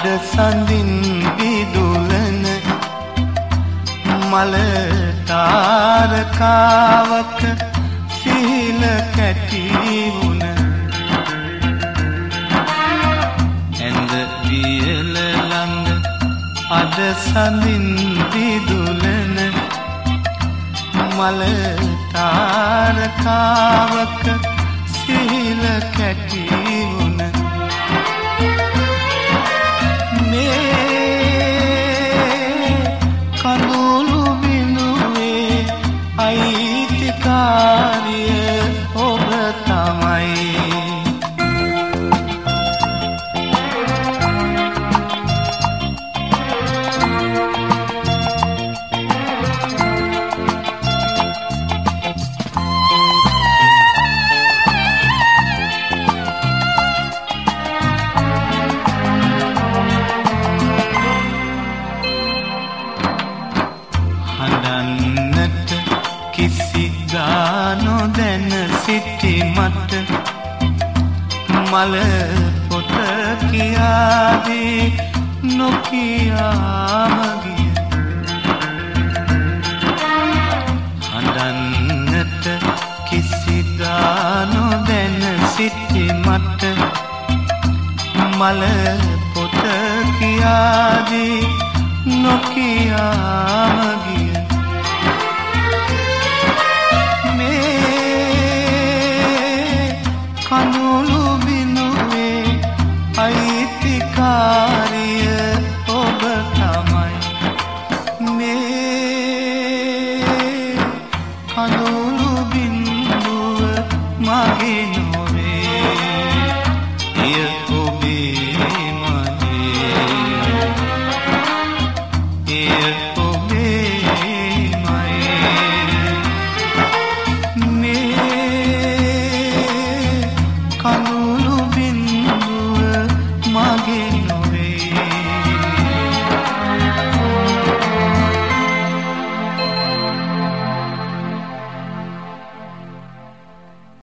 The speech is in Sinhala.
අද සඳින් විදුලන මල තාරකාවක සිහිල කැටි වුණ ඇඳ වියල ළඟ අද සඳින් විදුලන මල තාරකාවක සිහිල කැටි වුණ කඳුළු බිඳුවේ අයිතිකාරිය ඔබ තමයි හඬන්නට කිසි ගානො දැන සිටි මට මල පොත කියාදී නොකියාම ගිය හඬන්නට කිසි ගානො දැන සිටි මට මල පොත කියාදී නොකියාම ගිය මේ කනු